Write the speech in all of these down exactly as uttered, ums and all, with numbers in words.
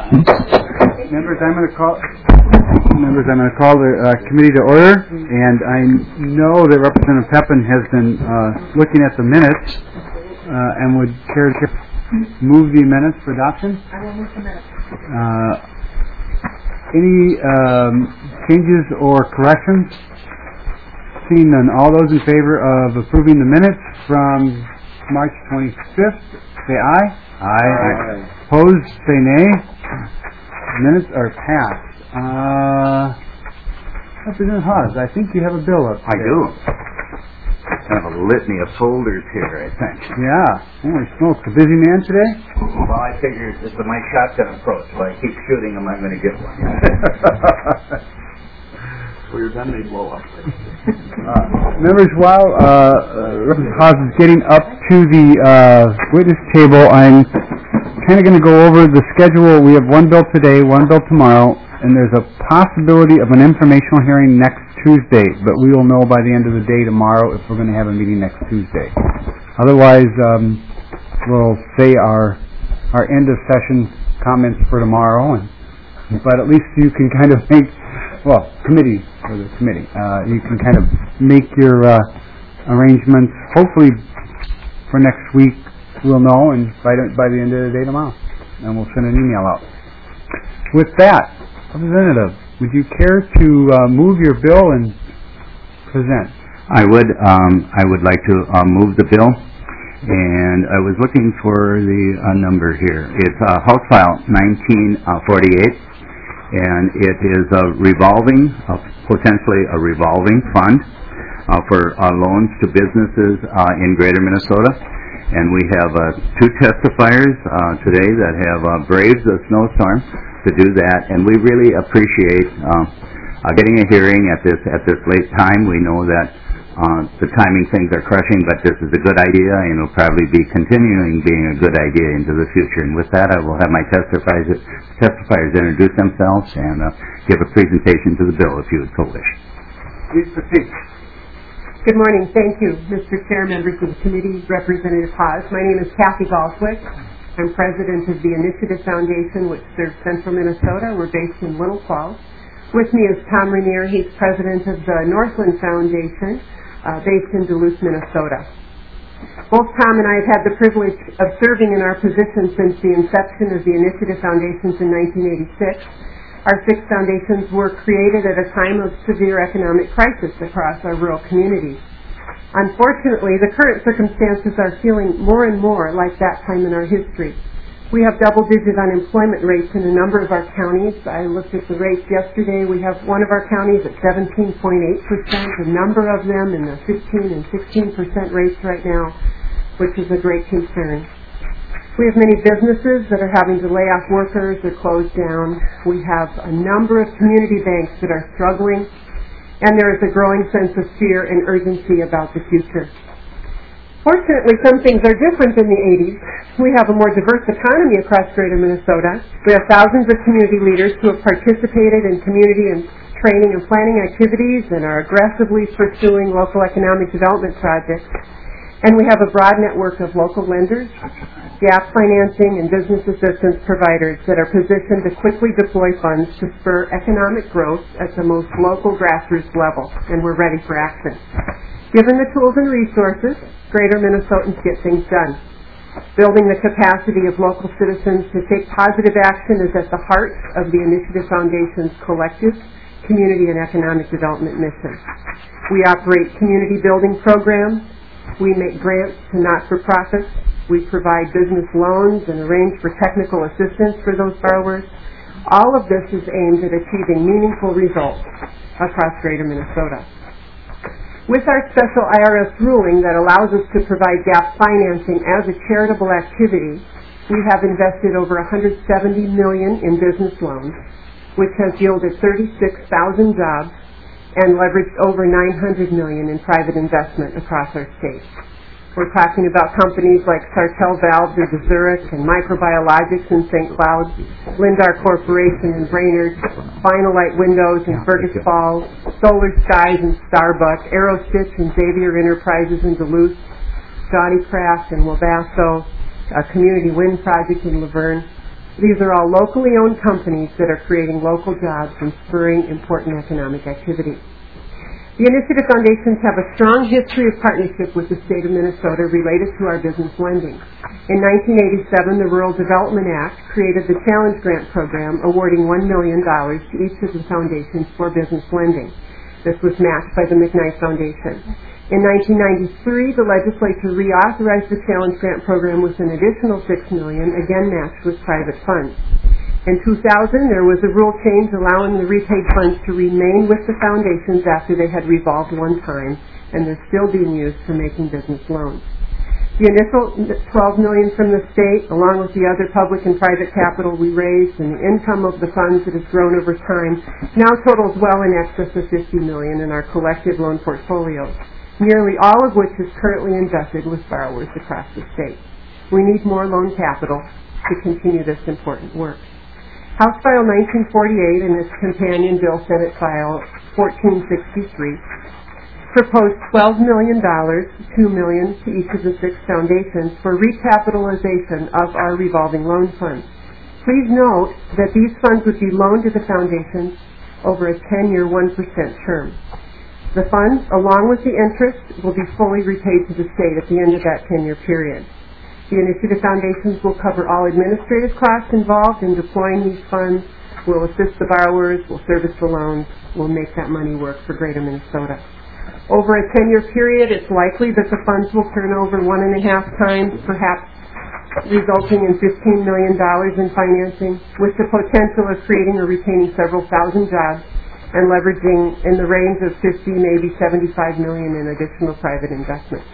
Members, I'm going to call. Members, I'm going to call the uh, committee to order, and I know that Representative Pepin has been uh, looking at the minutes uh, and would care to move the minutes for adoption. I will move the minutes. Uh, any um, changes or corrections? Seeing none, all those in favor of approving the minutes from March twenty-fifth, say aye. Aye. Aye. Opposed, say nay. Minutes are passed. Uh, Representative Hawes, I think you have a bill up I there. do. Kind of a litany of folders here, I think. Yeah. Holy smokes, a busy man today? Well, I figured this is my shotgun approach. If I keep shooting them, I'm going to get one. When you're done, they blow up. uh, members, while uh, uh, Representative Hawes is getting up to the uh, witness table, I'm kind of going to go over the schedule. We have one bill today, one bill tomorrow, and there's a possibility of an informational hearing next Tuesday, but we will know by the end of the day tomorrow if we're going to have a meeting next Tuesday. Otherwise, um, we'll say our our end of session comments for tomorrow, and but at least you can kind of make, well, committee, for the committee, uh, you can kind of make your uh, arrangements, hopefully for next week we'll know, and by the, by the end of the day tomorrow, and we'll send an email out. With that, Representative, would you care to uh, move your bill and present? I would. Um, I would like to uh, move the bill, and I was looking for the uh, number here. It's uh, House File nineteen forty-eight, and it is a revolving, uh, potentially a revolving fund uh, for uh, loans to businesses uh, in Greater Minnesota. And we have uh, two testifiers uh, today that have uh, braved the snowstorm to do that, and we really appreciate uh, uh, getting a hearing at this at this late time. We know that uh, the timing things are crushing, but this is a good idea, and it'll probably be continuing being a good idea into the future. And with that, I will have my testifiers testifiers introduce themselves and uh, give a presentation to the bill, if you would so wish. Please proceed. Good morning. Thank you, Mister Chair, members of the committee, Representative Hawes. My name is Kathy Galswick. I'm president of the Initiative Foundation, which serves Central Minnesota. We're based in Little Falls. With me is Tom Rainier. He's president of the Northland Foundation, uh, based in Duluth, Minnesota. Both Tom and I have had the privilege of serving in our position since the inception of the Initiative Foundations in nineteen eighty-six. Our six foundations were created at a time of severe economic crisis across our rural communities. Unfortunately, the current circumstances are feeling more and more like that time in our history. We have double-digit unemployment rates in a number of our counties. I looked at the rates yesterday. We have one of our counties at seventeen point eight percent, a number of them in the fifteen and sixteen percent rates right now, which is a great concern. We have many businesses that are having to lay off workers or close down. We have a number of community banks that are struggling, and there is a growing sense of fear and urgency about the future. Fortunately, some things are different than the eighties. We have a more diverse economy across Greater Minnesota. We have thousands of community leaders who have participated in community and training and planning activities and are aggressively pursuing local economic development projects. And we have a broad network of local lenders, gap financing, and business assistance providers that are positioned to quickly deploy funds to spur economic growth at the most local grassroots level, and we're ready for action. Given the tools and resources, Greater Minnesotans get things done. Building the capacity of local citizens to take positive action is at the heart of the Initiative Foundation's collective community and economic development mission. We operate community building programs. We make grants to not-for-profits. We provide business loans and arrange for technical assistance for those borrowers. All of this is aimed at achieving meaningful results across Greater Minnesota. With our special I R S ruling that allows us to provide gap financing as a charitable activity, we have invested over one hundred seventy million dollars in business loans, which has yielded thirty-six thousand jobs and leveraged over nine hundred million dollars in private investment across our state. We're talking about companies like Sartell Valves in Zurich and Microbiologics in Saint Cloud, Lindar Corporation in Brainerd, Finalite Windows in Fergus Falls, Solar Skies in Starbuck, Aerostitch and Xavier Enterprises in Duluth, Johnny Craft in Wabasso, a community wind project in Laverne. These are all locally owned companies that are creating local jobs and spurring important economic activity. The Initiative Foundations have a strong history of partnership with the state of Minnesota related to our business lending. In nineteen eighty-seven, the Rural Development Act created the Challenge Grant Program, awarding one million dollars to each of the foundations for business lending. This was matched by the McKnight Foundation. In nineteen ninety-three, the legislature reauthorized the Challenge Grant Program with an additional six million dollars, again matched with private funds. In two thousand, there was a rule change allowing the repaid funds to remain with the foundations after they had revolved one time, and they're still being used for making business loans. The initial twelve million dollars from the state, along with the other public and private capital we raised and the income of the funds that has grown over time, now totals well in excess of fifty million dollars in our collective loan portfolios, nearly all of which is currently invested with borrowers across the state. We need more loan capital to continue this important work. House File nineteen forty-eight and its companion bill, Senate File fourteen sixty-three, proposed twelve million dollars, two million dollars to each of the six foundations for recapitalization of our revolving loan funds. Please note that these funds would be loaned to the foundations over a ten-year, one percent term. The funds, along with the interest, will be fully repaid to the state at the end of that ten-year period. The Initiative Foundations will cover all administrative costs involved in deploying these funds, will assist the borrowers, will service the loans, will make that money work for Greater Minnesota. Over a ten-year period, it's likely that the funds will turn over one and a half times, perhaps resulting in fifteen million dollars in financing, with the potential of creating or retaining several thousand jobs and leveraging in the range of fifty, maybe seventy-five million in additional private investment.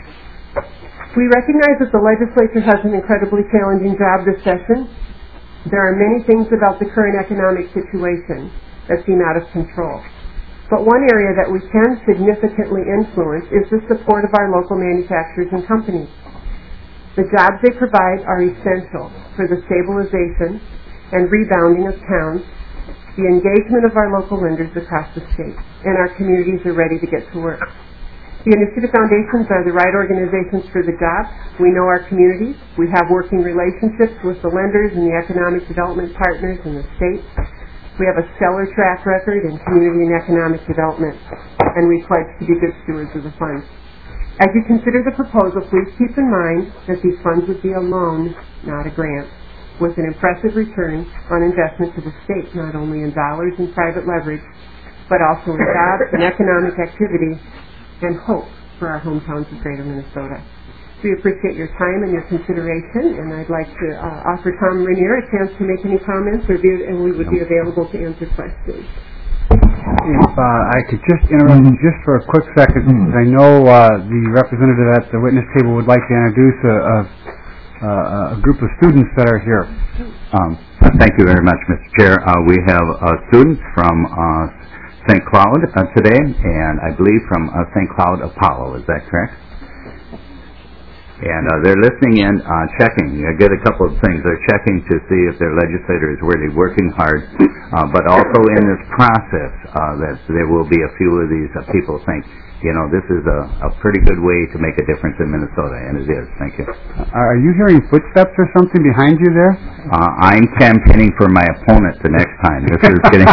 We recognize that the legislature has an incredibly challenging job this session. There are many things about the current economic situation that seem out of control. But one area that we can significantly influence is the support of our local manufacturers and companies. The jobs they provide are essential for the stabilization and rebounding of towns, the engagement of our local lenders across the state, and our communities are ready to get to work. The Initiative Foundations are the right organizations for the job. We know our communities. We have working relationships with the lenders and the economic development partners in the state. We have a stellar track record in community and economic development, and we pledge to be good stewards of the funds. As you consider the proposal, please keep in mind that these funds would be a loan, not a grant, with an impressive return on investment to the state, not only in dollars and private leverage, but also in jobs and economic activity and hope for our hometowns of Greater Minnesota. We appreciate your time and your consideration, and I'd like to uh, offer Tom Rainier a chance to make any comments, or be, and we would be available to answer questions. If uh, I could just interrupt you just for a quick second, because I know uh, the representative at the witness table would like to introduce a, a, a group of students that are here. Um, thank you very much, Mister Chair. Uh, we have uh, students from uh, Saint Cloud uh, today, and I believe from uh, Saint Cloud Apollo. Is that correct? And uh, they're listening in, uh, checking. You get a couple of things. They're checking to see if their legislator is really working hard, uh, but also in this process, uh, that there will be a few of these uh, people think, you know, this is a, a pretty good way to make a difference in Minnesota, and it is. Thank you. Are you hearing footsteps or something behind you there? Uh, I'm campaigning for my opponent the next time. This is getting.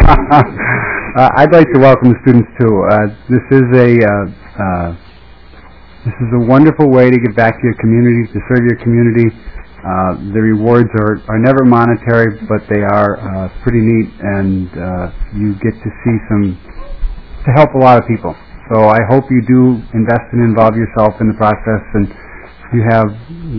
uh, I'd like to welcome the students too. Uh, this is a. Uh, uh, This is a wonderful way to give back to your community, to serve your community. Uh, the rewards are, are never monetary, but they are uh, pretty neat, and uh, you get to see some, to help a lot of people. So I hope you do invest and involve yourself in the process, and you have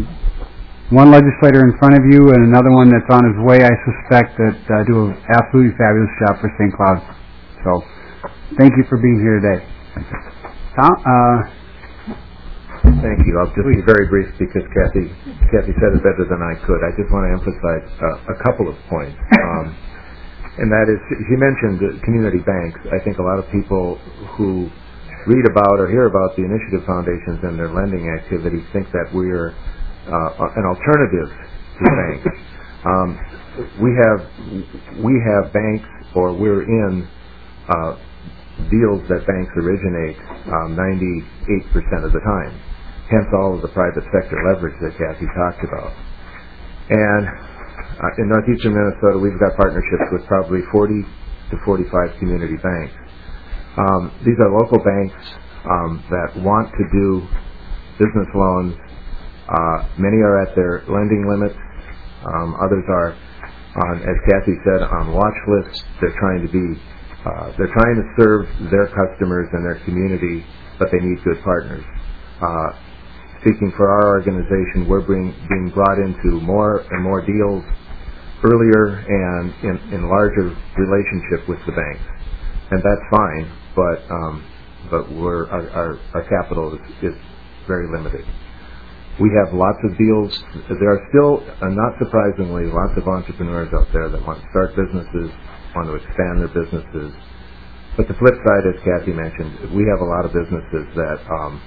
one legislator in front of you and another one that's on his way, I suspect, that uh, do an absolutely fabulous job for Saint Cloud. So thank you for being here today. Tom, uh, Thank you. I'll just be very brief because Kathy Kathy said it better than I could. I just want to emphasize uh, a couple of points. Um, and that is, she mentioned uh, community banks. I think a lot of people who read about or hear about the Initiative Foundations and their lending activities think that we're uh, an alternative to banks. Um, we have we have banks, or we're in uh, deals that banks originate um, ninety-eight percent of the time. Hence all of the private sector leverage that Kathy talked about. And uh, in northeastern Minnesota, we've got partnerships with probably forty to forty-five community banks. Um, these are local banks um, that want to do business loans. Uh, many are at their lending limits. Um, others are, on, as Kathy said, on watch lists. They're trying to be, uh, they're trying to serve their customers and their community, but they need good partners. Uh, speaking for our organization, we're being, being brought into more and more deals earlier and in, in larger relationship with the banks, and that's fine. But um, but we're our, our, our capital is, is very limited. We have lots of deals. There are still, uh, not surprisingly, lots of entrepreneurs out there that want to start businesses, want to expand their businesses. But the flip side, as Kathy mentioned, we have a lot of businesses that, um,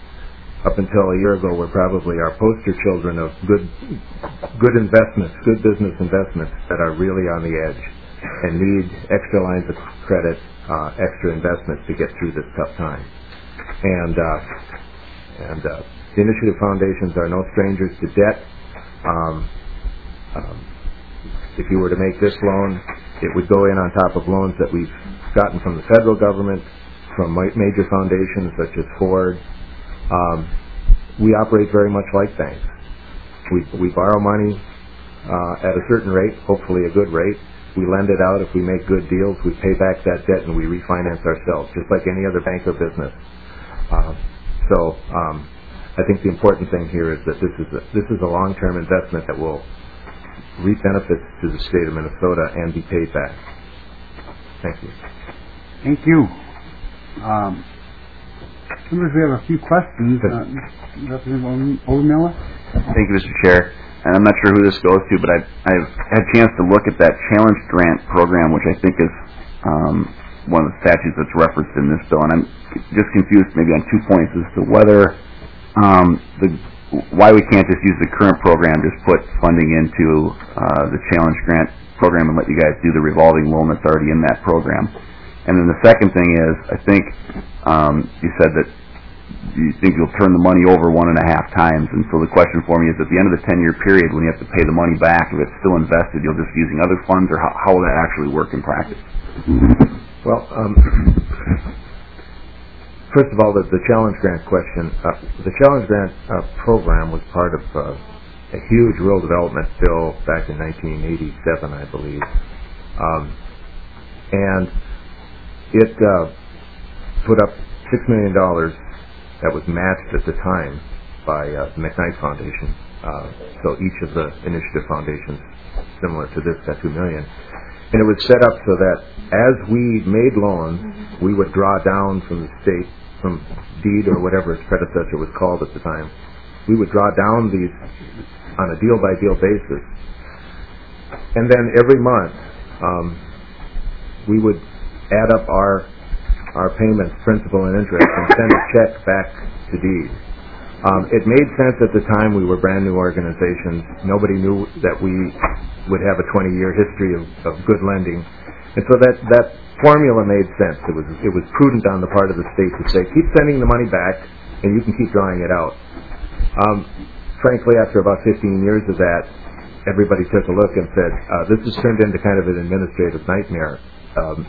up until a year ago, were probably our poster children of good, good investments, good business investments that are really on the edge and need extra lines of credit, uh, extra investments to get through this tough time. And uh, and uh, the Initiative Foundations are no strangers to debt. Um, um, if you were to make this loan, it would go in on top of loans that we've gotten from the federal government, from major foundations such as Ford. Um, we operate very much like banks. We, we borrow money uh, at a certain rate, hopefully a good rate. We lend it out. If we make good deals, we pay back that debt and we refinance ourselves, just like any other bank or business. Uh, so um, I think the important thing here is that this is a, this is a long-term investment that will reap benefits to the state of Minnesota and be paid back. Thank you. Thank you. Um, Members, we have a few questions. Uh, Representative Obermiller? Thank you, Mister Chair. And I'm not sure who this goes to, but I've, I've had a chance to look at that Challenge Grant program, which I think is um, one of the statutes that's referenced in this bill. And I'm just confused maybe on two points as to whether um, the why we can't just use the current program, just put funding into uh, the Challenge Grant program and let you guys do the revolving loan that's already in that program. And then the second thing is, I think um, you said that you think you'll turn the money over one and a half times. And so the question for me is, at the end of the ten-year period, when you have to pay the money back, if it's still invested, you'll just be using other funds, or how, how will that actually work in practice? Well, um, first of all, the, the Challenge Grant question. Uh, the Challenge Grant uh, program was part of uh, a huge rural development bill back in nineteen eighty-seven, I believe. Um, and it uh, put up six million dollars that was matched at the time by uh, the McKnight Foundation. Uh, so each of the initiative foundations, similar to this, got two million dollars. And it was set up so that as we made loans, we would draw down from the state, from deed or whatever its predecessor was called at the time. We would draw down these on a deal-by-deal basis. And then every month, um, we would add up our our payments, principal and interest, and send a check back to deed. Um, it made sense at the time. We were brand new organizations. Nobody knew that we would have a twenty-year history of, of good lending, and so that that formula made sense. It was it was prudent on the part of the state to say, keep sending the money back, and you can keep drawing it out. Um, frankly, after about fifteen years of that, everybody took a look and said, uh, this has turned into kind of an administrative nightmare. Um,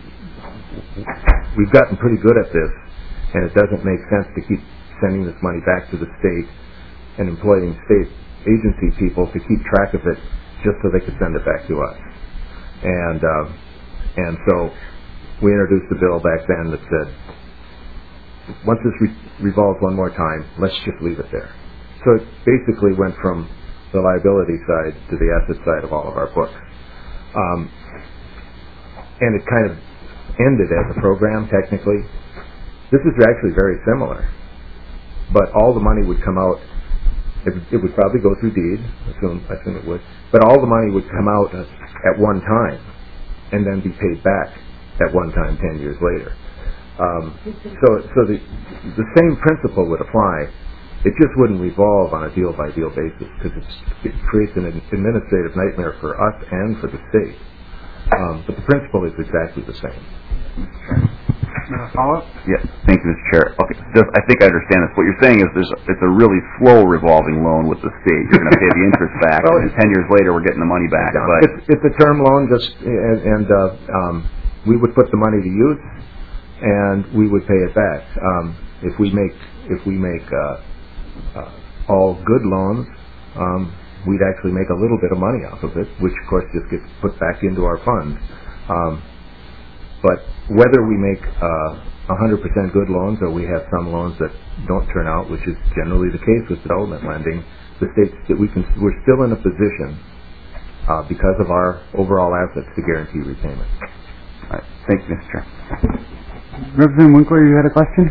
we've gotten pretty good at this, and it doesn't make sense to keep sending this money back to the state and employing state agency people to keep track of it just so they could send it back to us. And uh, and so we introduced a bill back then that said, once this re- revolves one more time, let's just leave it there. So it basically went from the liability side to the asset side of all of our books. Um, and it kind of ended as a program, technically. This is actually very similar. But all the money would come out, it, it would probably go through deed, I assume, I assume it would, but all the money would come out at one time and then be paid back at one time ten years later. Um, so so the, the same principle would apply. It just wouldn't revolve on a deal-by-deal basis because it creates an administrative nightmare for us and for the state. Um, but the principle is exactly the same. Follow-up? Yes, thank you, Mister Chair. Okay, just, I think I understand this. What you're saying is there's, it's a really slow revolving loan with the state. You're going to pay the interest back, Well, and then ten years later we're getting the money back. But It's, it's a term loan, just, and, and uh, um, we would put the money to use, and we would pay it back. Um, if we make, if we make uh, uh, all good loans, um, we'd actually make a little bit of money off of it, which of course just gets put back into our funds. Um, but whether we make uh, one hundred percent good loans or we have some loans that don't turn out, which is generally the case with development lending, the states that we can, we're still in a position uh, because of our overall assets to guarantee repayment. all right, thank you, Mister Chair. Representative Winkler, you had a question?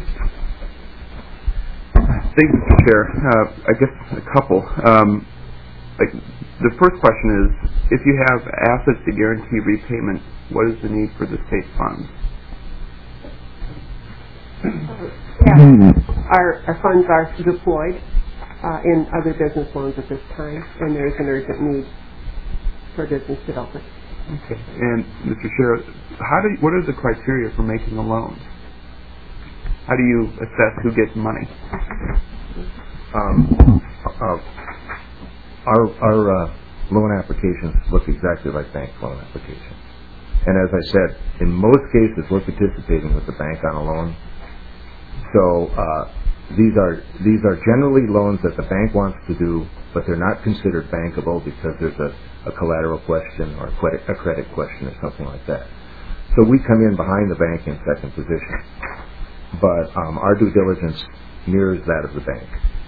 Thank you, Mister Chair. Uh, I guess a couple. Um, like, the first question is, if you have assets to guarantee repayment, what is the need for the state funds? Yeah. Our, our funds are deployed uh, in other business loans at this time, and there is an urgent need for business development. Okay. And, Mister Chair, how do you, what are the criteria for making a loan? How do you assess who gets money? Um, uh, our our uh, loan applications look exactly like bank loan applications. And as I said, in most cases we're participating with the bank on a loan. So uh, these are these are generally loans that the bank wants to do, but they're not considered bankable because there's a, a collateral question or a credit, a credit question or something like that. So we come in behind the bank in second position. But um, our due diligence mirrors that of the bank.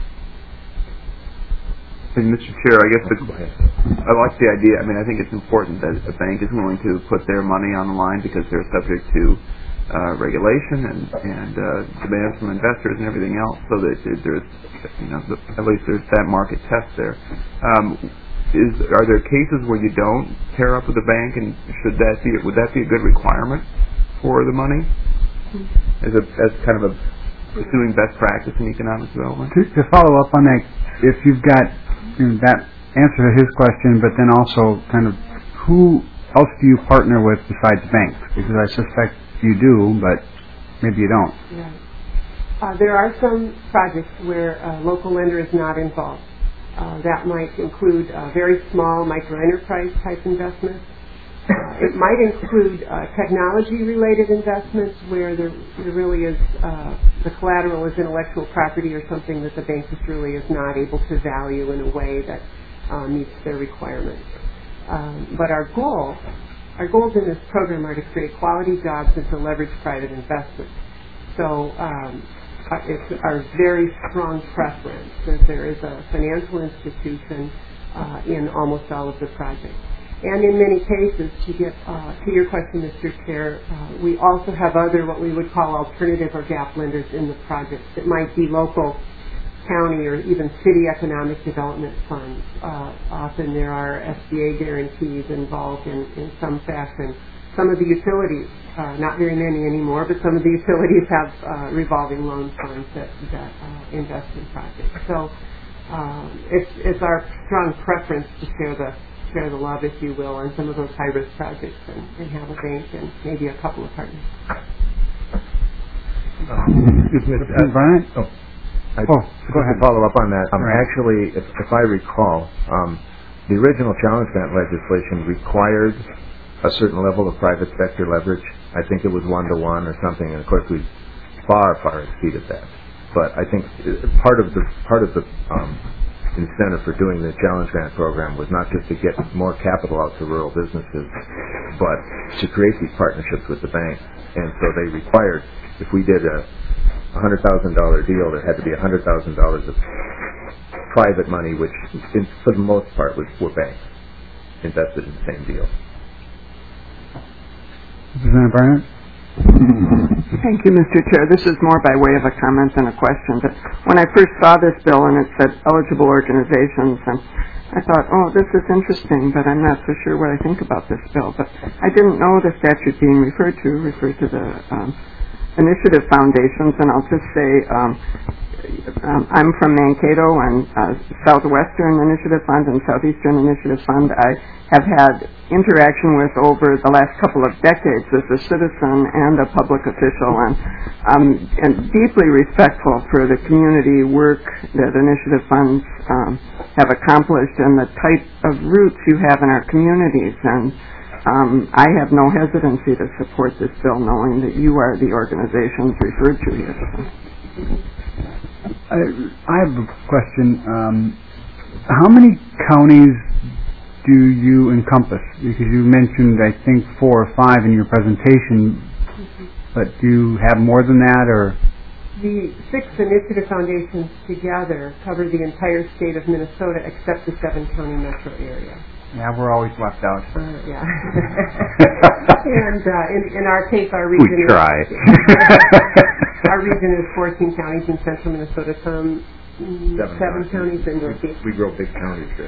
And Mister Chair, I guess the, Go ahead. I like the idea. I mean, I think it's important that a bank is willing to put their money on the line because they're subject to uh, regulation and, and uh, demands from investors and everything else. So that there's, you know, at least there's that market test there. Um, is are there cases where you don't pair up with the bank, and should that be would that be a good requirement for the money as a as kind of a pursuing best practice in economic development? To, to follow up on that, if you've got you know, that answer to his question, but then also kind of who else do you partner with besides banks? Because I suspect you do, but maybe you don't. Right. Uh, there are some projects where a local lender is not involved. Uh, that might include uh, very small micro-enterprise type investments. Uh, it might include uh, technology-related investments where there, there really is uh, the collateral is intellectual property or something that the bank just really is not able to value in a way that uh, meets their requirements. Um, but our goal, our goals in this program are to create quality jobs and to leverage private investment. So um, it's our very strong preference that there is a financial institution uh, in almost all of the projects. And in many cases, to get uh, to your question, Mister Chair, uh, we also have other what we would call alternative or gap lenders in the projects. It might be local, county, or even city economic development funds. Uh, often there are S B A guarantees involved in, in some fashion. Some of the utilities, uh, not very many anymore, but some of the utilities have uh, revolving loan funds that, that uh, invest in projects. So um, it's, it's our strong preference to share the share the love, if you will, on some of those high-risk projects and, and have a bank and maybe a couple of partners. Um, excuse me, uh, Brian? Oh, I, oh, go ahead. To follow up on that, um, right. actually, if, if I recall, um, the original challenge grant legislation required a certain level of private sector leverage. I think it was one to one or something, and of course we far, far exceeded that. But I think part of the part of the um, incentive for doing the challenge grant program was not just to get more capital out to rural businesses, but to create these partnerships with the bank. And so they required, if we did a one hundred thousand dollars deal, there had to be one hundred thousand dollars of private money, which in, for the most part was, were banks invested in the same deal. Representative Barnett? Thank you, Mister Chair. This is more by way of a comment than a question. But when I first saw this bill and it said eligible organizations, and I thought, oh, this is interesting, but I'm not so sure what I think about this bill. But I didn't know the statute being referred to referred to the um, initiative foundations, and I'll just say um, um, I'm from Mankato and uh, Southwestern Initiative Fund and Southeastern Initiative Fund. I have had interaction with over the last couple of decades as a citizen and a public official, and I'm and deeply respectful for the community work that initiative funds um, have accomplished and the type of roots you have in our communities. And um, I have no hesitancy to support this bill, knowing that you are the organizations referred to here. I, I have a question. Um, how many counties do you encompass? Because you mentioned, I think, four or five in your presentation, but do you have more than that, or? The six initiative foundations together cover the entire state of Minnesota except the seven-county metro area. Yeah, we're always left out. Uh, yeah. and uh, in, in our case, our region We try. is our region is fourteen counties in central Minnesota, some mm, Seven seven counties. counties in northeast. We grow big counties there.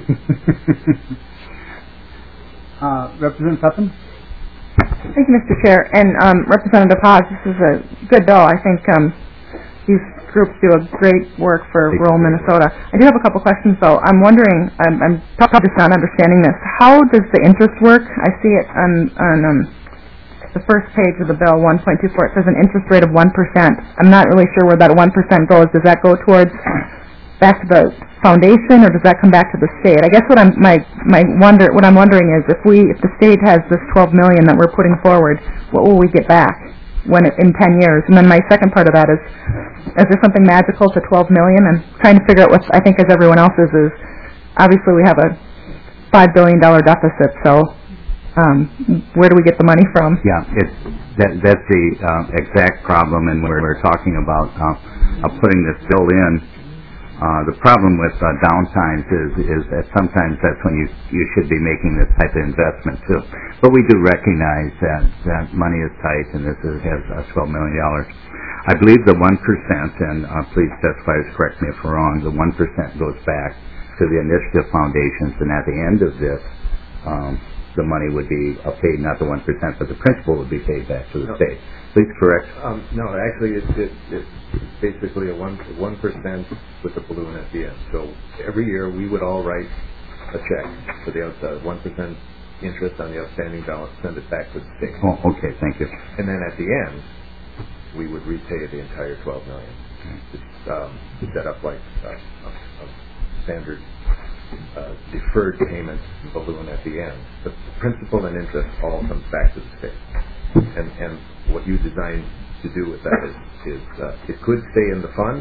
uh, Representative Putnam? Thank you, Mister Chair. And um, Representative Haas, this is a good bill. I think um, these groups do a great work for rural Minnesota. I do have a couple questions, though. I'm wondering, I'm, I'm probably just not understanding this. How does the interest work? I see it on, on um, the first page of the bill, one point two four. It says an interest rate of one percent. I'm not really sure where that one percent goes. Does that go towards back to the foundation, or does that come back to the state? I guess what I'm my my wonder what I'm wondering is if we if the state has this twelve million that we're putting forward, what will we get back when it, in ten years? And then my second part of that is, is there something magical to twelve million? I'm trying to figure out what I think as everyone else is is obviously we have a five billion dollar deficit, so um, where do we get the money from? Yeah, it's that that's the uh, exact problem, and we're, we're talking about uh, uh, putting this bill in. Uh, the problem with uh, downtimes is is that sometimes that's when you you should be making this type of investment too. But we do recognize that, that money is tight, and this is, has uh, twelve million dollars. I believe the one percent, and uh, please testify, correct me if I'm wrong, the one percent goes back to the initiative foundations, and at the end of this, um, the money would be uh, paid, not the one percent, but the principal would be paid back to the No. state. Please correct. Um, no, actually, it's, it, it's basically a one one percent with a balloon at the end. So every year we would all write a check for the uh, one percent interest on the outstanding balance, send it back to the state, Oh, okay, thank you. and then at the end we would repay the entire twelve million. It's um, set up like uh, a, a standard uh, deferred payment balloon at the end. The principal and interest all comes back to the state. And, and what you designed to do with that is, is uh, it could stay in the fund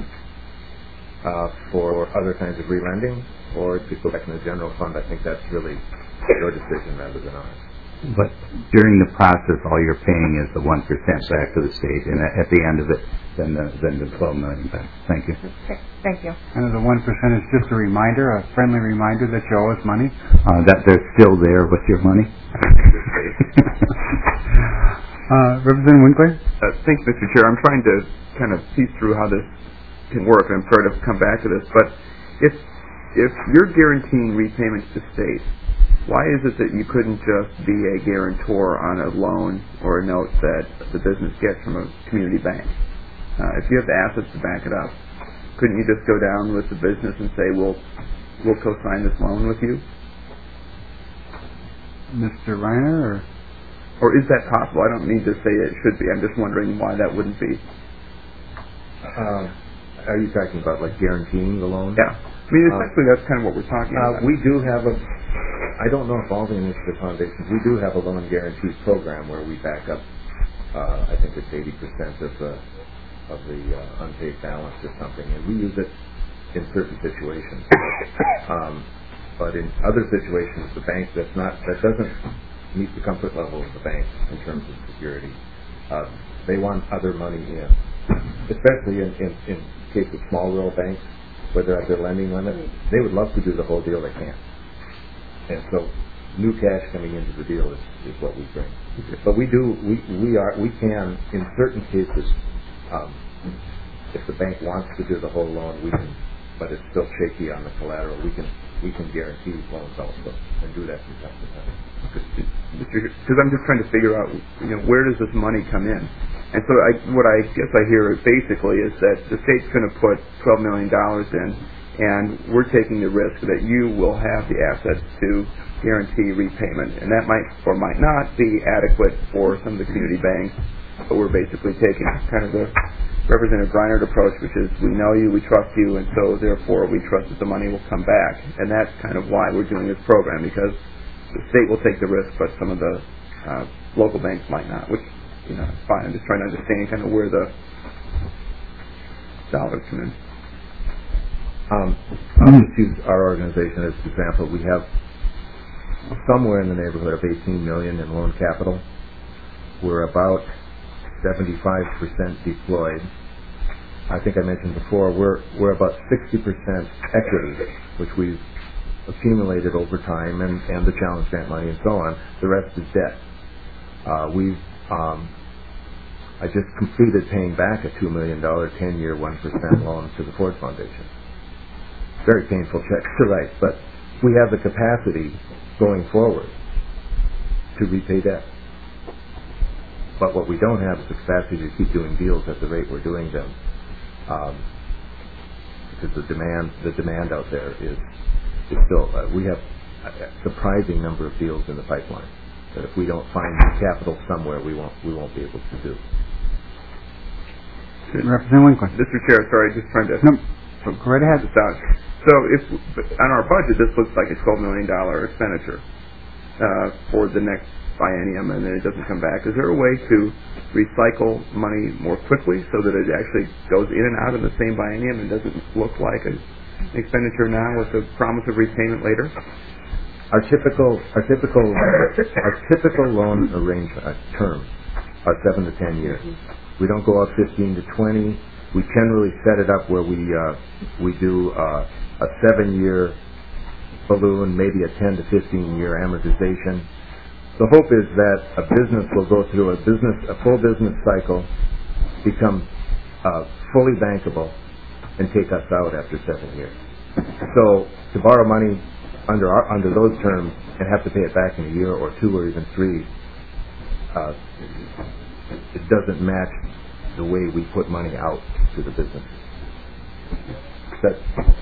uh, for other kinds of relending, or it could go back in the general fund. I think that's really your decision rather than ours. But during the process, all you're paying is the one percent back to the state, and at the end of it, then the, then the twelve million back. Thank you. Okay, thank you. And the one percent is just a reminder, a friendly reminder that you owe us money. Uh, that they're still there with your money. uh, Representative Winkler? Uh, thanks, Mister Chair. I'm trying to kind of piece through how this can work, and I'm sorry to come back to this, but if if you're guaranteeing repayments to state, why is it that you couldn't just be a guarantor on a loan or a note that the business gets from a community bank? Uh, if you have the assets to back it up, couldn't you just go down with the business and say, we'll, we'll co-sign this loan with you? Mister Reiner? Or? Or is that possible? I don't need to say it should be. I'm just wondering why that wouldn't be. Uh, are you talking about like guaranteeing the loan? Yeah. I mean, essentially, uh, that's kind of what we're talking uh, about. We do have a, I don't know if all the initiative foundations, we do have a loan guarantee program where we back up, uh, I think it's eighty percent of the, of the uh, unpaid balance or something, and we use it in certain situations. Um, but in other situations, the bank that's not, that doesn't meet the comfort level of the bank in terms of security, uh, they want other money in, especially in, in, in case of small rural banks, where they're at their lending limit. They would love to do the whole deal, they can't. And so new cash coming into the deal is, is what we bring. But we do, we, we are, we can, in certain cases, um, if the bank wants to do the whole loan, we can, but it's still shaky on the collateral, we can, we can guarantee loans also, and do that from time to time. Because I'm just trying to figure out, you know, where does this money come in? And so I, what I guess I hear basically is that the state's going to put twelve million dollars in, and we're taking the risk that you will have the assets to guarantee repayment. And that might or might not be adequate for some of the community banks, but we're basically taking kind of the Representative Greinert approach, which is we know you, we trust you, and so therefore we trust that the money will come back. And that's kind of why we're doing this program, because the state will take the risk, but some of the uh, local banks might not, which, you know, it's fine. I'm just trying to understand kind of where the dollars come in. Um, I'll just use our organization as an example. We have somewhere in the neighborhood of eighteen million dollars in loan capital. We're about seventy-five percent deployed. I think I mentioned before, we're we're about sixty percent equity, which we've accumulated over time, and, and the challenge grant money and so on. The rest is debt. Uh, we've um, I just completed paying back a two million dollars ten-year one percent loan to the Ford Foundation. Very painful check to write, but we have the capacity going forward to repay debt. But what we don't have is the capacity to keep doing deals at the rate we're doing them, um, because the demand the demand out there is is still uh, we have a surprising number of deals in the pipeline that if we don't find capital somewhere, we won't we won't be able to do. Representative Winkler. Mister Chair, sorry, just trying to no, go right ahead. this out. So if on our budget, this looks like a twelve million dollars expenditure uh, for the next biennium, and then it doesn't come back. Is there a way to recycle money more quickly so that it actually goes in and out in the same biennium and doesn't look like an expenditure now with the promise of repayment later? Our typical our typical our typical loan arrangement uh, terms are seven to ten years. We don't go out fifteen to twenty. We generally set it up where we uh, we do uh, a seven-year balloon, maybe a ten to fifteen-year amortization. The hope is that a business will go through a business a full business cycle, become uh, fully bankable, and take us out after seven years. So to borrow money under our, under those terms and have to pay it back in a year or two or even three, uh, it doesn't match the way we put money out to the business. That's,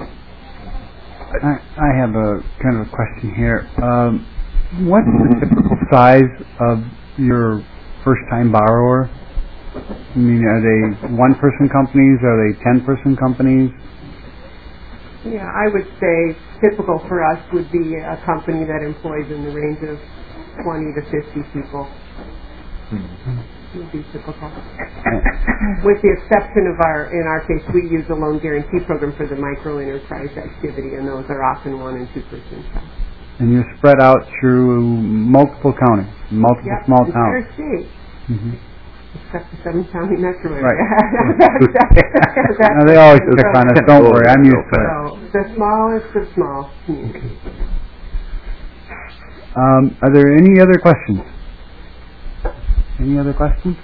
I, I have a kind of a question here. Um, what's the typical size of your first-time borrower? I mean, are they one-person companies? Are they ten-person companies? Yeah, I would say typical for us would be a company that employs in the range of twenty to fifty people. Mm-hmm. Would be typical. With the exception of our, in our case, we use the loan guarantee program for the micro enterprise activity, and those are often one and two percent. And you're spread out through multiple counties, multiple yep, small towns. towns. State. Mm-hmm. Except the seven county metro area. Right. No, they always pick on us. Don't worry, I'm used to it. So the smallest of small communities. Um, are there any other questions? Any other questions?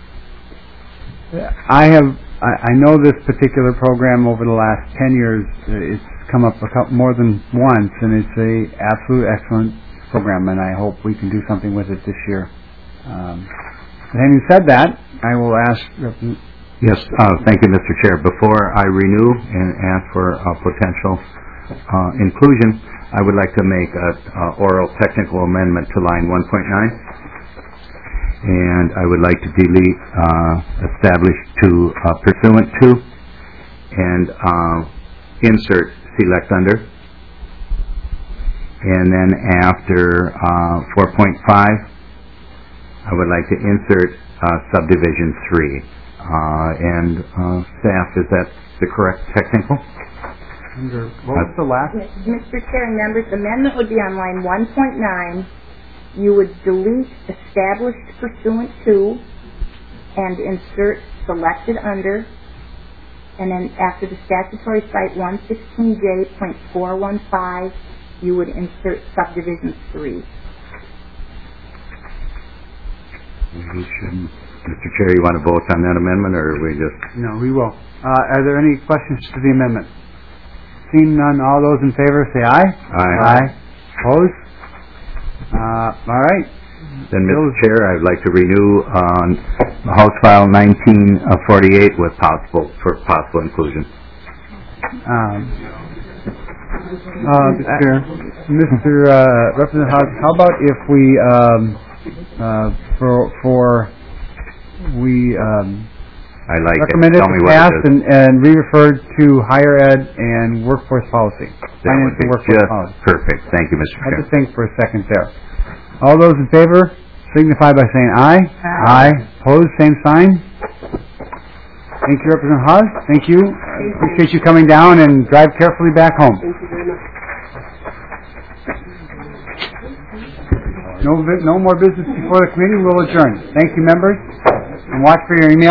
I have. I, I know this particular program over the last ten years. Uh, it's come up a couple, more than once, and it's a absolute excellent program. And I hope we can do something with it this year. Um, having said that, I will ask. Yes, uh, thank you, Mister Chair. Before I renew and ask for a potential uh, inclusion, I would like to make an oral technical amendment to line one point nine. And I would like to delete uh, established to uh, pursuant to and uh, insert select under. And then after uh, four point five, I would like to insert uh, subdivision three. Uh, and uh, staff, is that the correct technical? Under, what was the last? Mister Chair and members, the amendment would be on line one point nine. You would delete established pursuant to and insert selected under, and then after the statutory site one sixteen J point four one five, you would insert subdivision three. We should, Mister Chair, you want to vote on that amendment, or are we just... No, we will. Uh, are there any questions to the amendment? Seeing none, all those in favor say aye. Aye. Aye. Opposed? Uh, all right. Then, Mister Chair, I'd like to renew on House File nineteen forty-eight with possible, for possible inclusion. Um, uh, Mister Mister Uh, Representative Haas, how about if we, um, uh, for, for, we, um, I like it. recommend it Tell me to what pass it is. and, and re-referred to higher ed and workforce policy. That Finance would be and workforce just policy. perfect. Thank you, Mister I had Chair. to think for a second there. All those in favor signify by saying aye. Aye. Opposed, same sign. Thank you, Representative Haas. Thank you. I appreciate you coming down and drive carefully back home. Thank you very much. No, vi- no more business before the committee. We'll adjourn. Thank you, members. And watch for your email.